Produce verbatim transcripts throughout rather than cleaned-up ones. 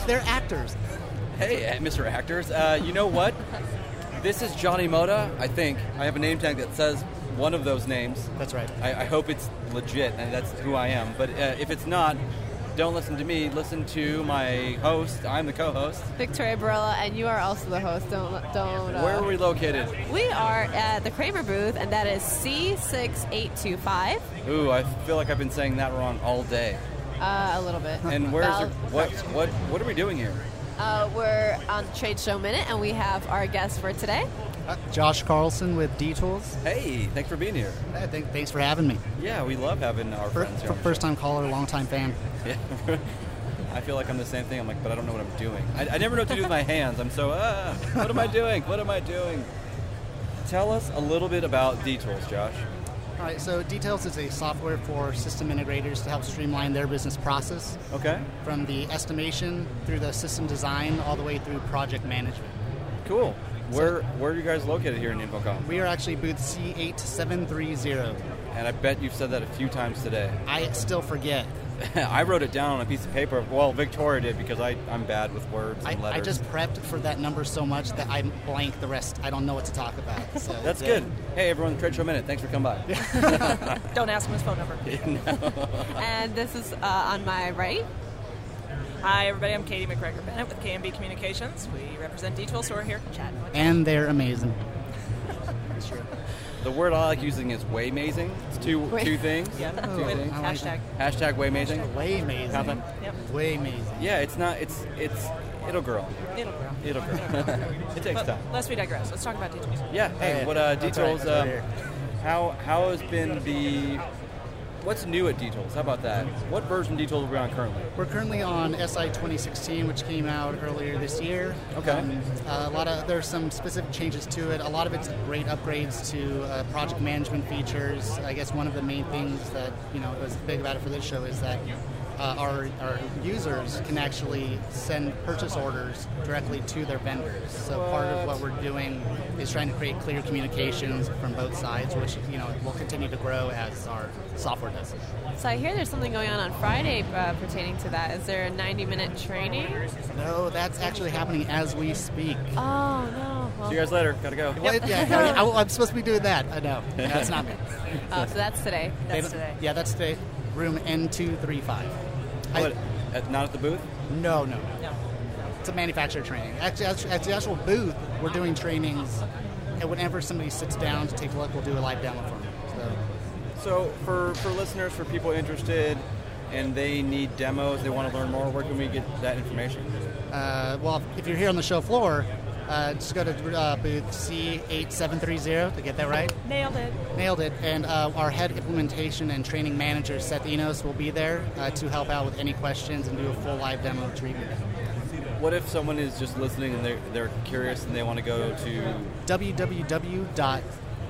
They're actors. Hey, Mister Actors. Uh, you know what? This is Johnny Moda, I think. I have a name tag that says one of those names. That's right. I, I hope it's legit, and that's who I am. But uh, if it's not, don't listen to me. Listen to my host. I'm the co-host. Victoria Barella, and you are also the host. Don't don't. Uh, Where are we located? We are at the Kramer booth, and that is C six eight two five. Ooh, I feel like I've been saying that wrong all day. Uh, a little bit. And where's Val- your, what what what are we doing here? Uh, we're on Trade Show Minute, and we have our guest for today. Uh, Josh Carlson with D-Tools. Hey, thanks for being here. Uh, th- thanks for having me. Yeah, we love having our For, friends here. for on the first show. time caller, long time fan. Yeah. I feel like I'm the same thing. I'm like, but I don't know what I'm doing. I, I never know what to do with my hands. I'm so, ah, what am I doing? What am I doing? Tell us a little bit about D-Tools, Josh. All right, so Details is a software for system integrators to help streamline their business process. Okay. From the estimation through the system design all the way through project management. Cool. Where where are you guys located here in InfoComm? We are actually booth C eight seven three zero. And I bet you've said that a few times today. I still forget. I wrote it down on a piece of paper. Well, Victoria did because I, I'm bad with words and I, letters. I just prepped for that number so much that I blank the rest. I don't know what to talk about. So That's yeah. good. Hey, everyone, Trade Show Minute. Thanks for coming by. Don't ask him his phone number. And this is uh, on my right. Hi, everybody. I'm Katie McGregor Bennett with K M B Communications. We represent D-Tools, so we're here chatting with you. And they're amazing. The word I like using is waymazing. It's two Way- two things. Yeah, Two with things. I like hashtag. Hashtag waymazing. Way amazing. Nothing? Yep. Way amazing. Yeah, it's not. It's it's. It'll grow. It'll grow. It'll grow. It takes But time. lest we digress, let's talk about D-Tools. Yeah. Hey, Hey, what uh, that's D-Tools? right, that's Um, right here. how how has been the? What's new at D-Tools? How about that? What version of D-Tools are we on currently? We're currently on S I twenty sixteen, which came out earlier this year. Okay. Um, a lot of there's some specific changes to it. A lot of it's great upgrades to uh, project management features. I guess one of the main things that you know was big about it for this show is that uh, our our users can actually send purchase orders directly to their vendors. So part of what we're doing is trying to create clear communications from both sides, which you know will continue to grow as our software does. So I hear there's something going on on Friday uh, pertaining to that. Is there a ninety-minute training? No, that's actually happening as we speak. Oh, no. Well, See you guys later. Gotta go. What? Yeah, I, I'm supposed to be doing that. I know. That's not me. oh, so that's today. They That's don't- today. Yeah, that's today. Room N two three five. What? At, not at the booth? No, no. No. It's a manufacturer training. Actually, at at the actual booth, we're doing trainings, and whenever somebody sits down to take a look, we'll do a live demo for them. So, So for, for listeners, for people interested, and they need demos, they want to learn more, where can we get that information? uh, well, if you're here on the show floor, uh, just go to uh, booth C eight seven three zero to get that right. Nailed it. Nailed it. And uh, our head implementation and training manager, Seth Enos, will be there uh, to help out with any questions and do a full live demo treatment. What if someone is just listening and they're, they're curious and they want to go to... w w w dot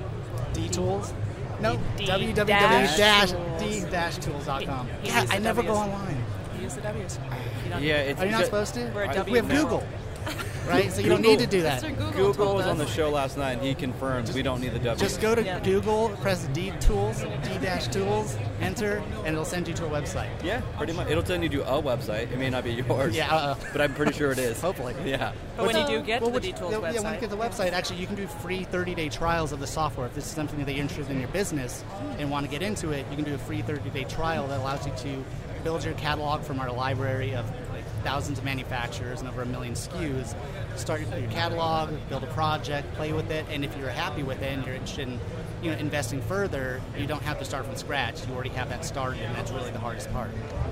d tools No, D- w w w dash dot d dash tools dot com. He- he God, used the I never go Ws. online. Use the W's. You don't- Yeah, it's Are you not ju- supposed to? We're a I- W We have now. Google, right? So you don't need to do that. Mister Google, Google told was on the us. show last night, and he confirms we don't need the W. Just go to Yeah. Google, press D tools, D dash tools, enter, and it'll send you to a website. Yeah, pretty much. It'll send you to a website. It may not be yours. Yeah, uh, But I'm pretty sure it is. Hopefully. Yeah. But when you So- do get Well, to the which- D-Tools yeah, yeah, when you website, get to the website, actually, you can do free thirty-day trials of the software. If this is something that you're interested in your business and want to get into it, you can do a free thirty-day trial that allows you to build your catalog from our library of like thousands of manufacturers and over a million S K Us. Start your your catalog, build a project, play with it, and if you're happy with it and you're interested in you know, investing further, you don't have to start from scratch. You already have that started, and that's really the hardest part.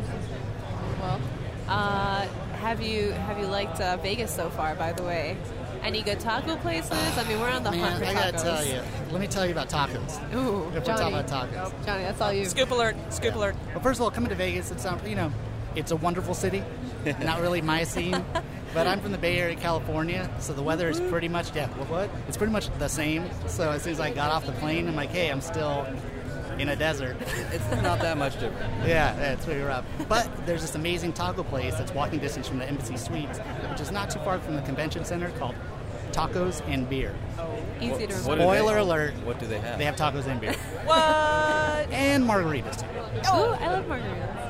Well, uh, have you have you liked uh, Vegas so far? By the way, any good taco places? I mean, we're on the hunt Man, for I tacos. gotta tell you, let me tell you about tacos. Ooh, If we're Johnny. talking about tacos. Johnny, that's all you. scoop alert, scoop alert. Well, first of all, coming to Vegas, it's um, you know, it's a wonderful city. Not really my scene, but I'm from the Bay Area, California, so the weather is pretty much yeah. Well, what? It's pretty much the same. So as soon as I got off the plane, I'm like, hey, I'm still in a desert. It's not that much different. Yeah, yeah, it's pretty rough. But there's this amazing taco place that's walking distance from the Embassy Suites, which is not too far from the convention center, called Tacos and Beer. Easy to What- remember. what do they- Spoiler alert. What do they have? They have tacos and beer What? and margaritas too. Ooh, I love margaritas.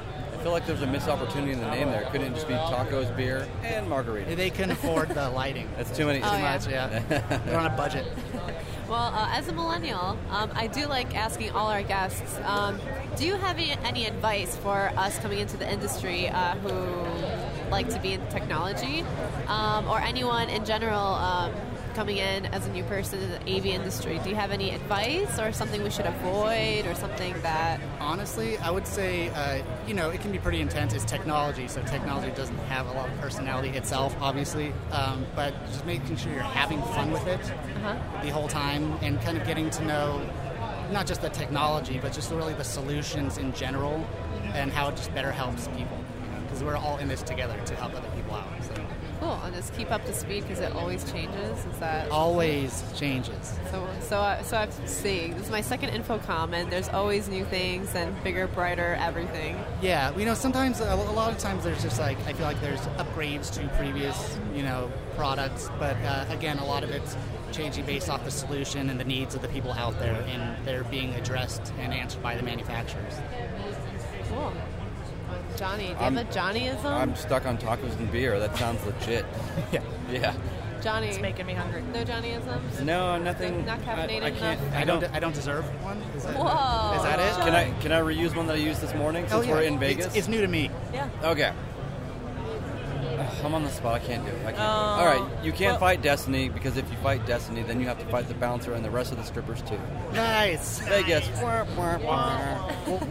feel like there's a missed opportunity in the name there. Couldn't it just be tacos, beer, and margarita? They couldn't afford the lighting. That's too many. Oh, Too yeah. much, yeah. They're on a budget. Well, uh, as a millennial, um, I do like asking all our guests, um, do you have any, any advice for us coming into the industry uh, who like to be in technology, um, or anyone in general um, coming in as a new person in the A V industry? Do you have any advice or something we should avoid or something that... Honestly, I would say, uh, you know, it can be pretty intense. It's technology, so technology doesn't have a lot of personality itself, obviously. Um, but just making sure you're having fun with it Uh-huh. the whole time and kind of getting to know not just the technology, but just really the solutions in general and how it just better helps people. Because we're all in this together to help other people out. So. Cool, and just keep up to speed because it always changes. Is that... Always changes. So, so, uh, so I'm seeing. This is my second InfoComm, and there's always new things and bigger, brighter everything. Yeah, you know, sometimes, a a lot of times there's just like, I feel like there's upgrades to previous, you know, products, but uh, again, a lot of it's changing based off the solution and the needs of the people out there, and they're being addressed and answered by the manufacturers. Cool. Johnny, do you I'm- have a Johnnyism? I'm stuck on tacos and beer. That sounds legit. Yeah. Yeah. Johnny, It's making me hungry. no Johnnyisms? No, nothing. Not caffeinated I, I can't. enough? I don't. I don't deserve one. Is that, Whoa. Is that it? Can I can I reuse one that I used this morning since Oh, yeah. we're in Vegas? It's, it's new to me. Yeah. Okay. Ugh, I'm on the spot. I can't do it. I can't. Oh. All right. You can't Well- fight Destiny because if you fight Destiny, then you have to fight the bouncer and the rest of the strippers too. Nice. Vegas. Wah, wah, wah.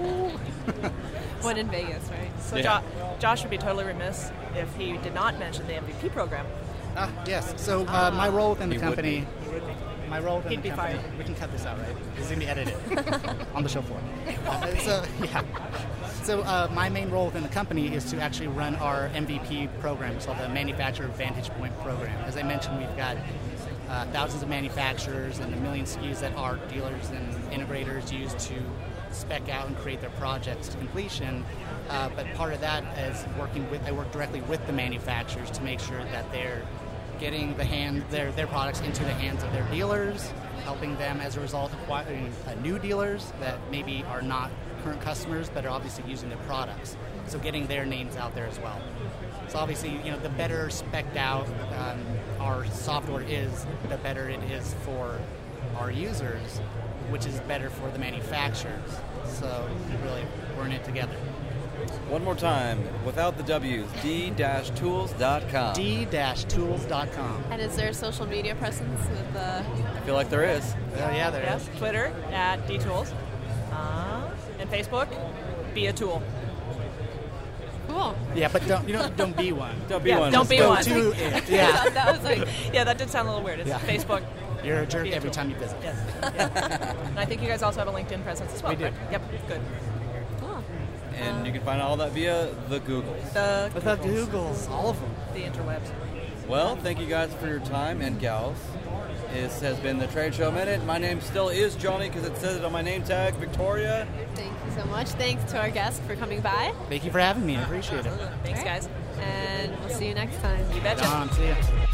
One in Vegas, right? So Yeah. Jo- Josh would be totally remiss if he did not mention the M V P program. Ah, yes. So uh, my role within the He would company. My role within He'd the be company. fired. We can cut this out, right? This is gonna be edited on the show floor. Uh, so yeah. So uh, my main role within the company is to actually run our M V P program, so the Manufacturer Vantage Point program. As I mentioned, we've got uh, thousands of manufacturers and a million S K Us that our dealers and integrators use to spec out and create their projects to completion. Uh, but part of that is working with, I work directly with the manufacturers to make sure that they're getting the hand their their products into the hands of their dealers, helping them as a result acquiring uh, new dealers that maybe are not current customers but are obviously using their products. So getting their names out there as well. So obviously, you know, the better spec'd out um, our software is, the better it is for our users, which is better for the manufacturers. So really, we're in it together. One more time, without the W's, d dash tools dot com. d dash tools dot com. And is there a social media presence with the... I feel like there is. Oh, yeah, there Yeah. is. Twitter at dtools. Uh, and Facebook, be a tool. Cool. Yeah, but don't you know don't be one. Don't be Yeah, one. don't Let's be go one. To it. I Yeah, thought that was like... Yeah, that did sound a little weird. It's Yeah. Facebook. you're a jerk Be a every tool. time you visit. Yes. Yeah. And I think you guys also have a LinkedIn presence as well, We do. right? Yep, good. Cool. And you can find all that via the Googles. The With the Googles, Googles, all of them. the interwebs. Well, thank you guys for your time and gals. This has been the Trade Show Minute. My name still is Johnny because it says it on my name tag, Victoria. Thank you so much. Thanks to our guest for coming by. Thank you for having me. I appreciate it. Thanks, All right. guys. And we'll see you next time. You betcha. John, see ya.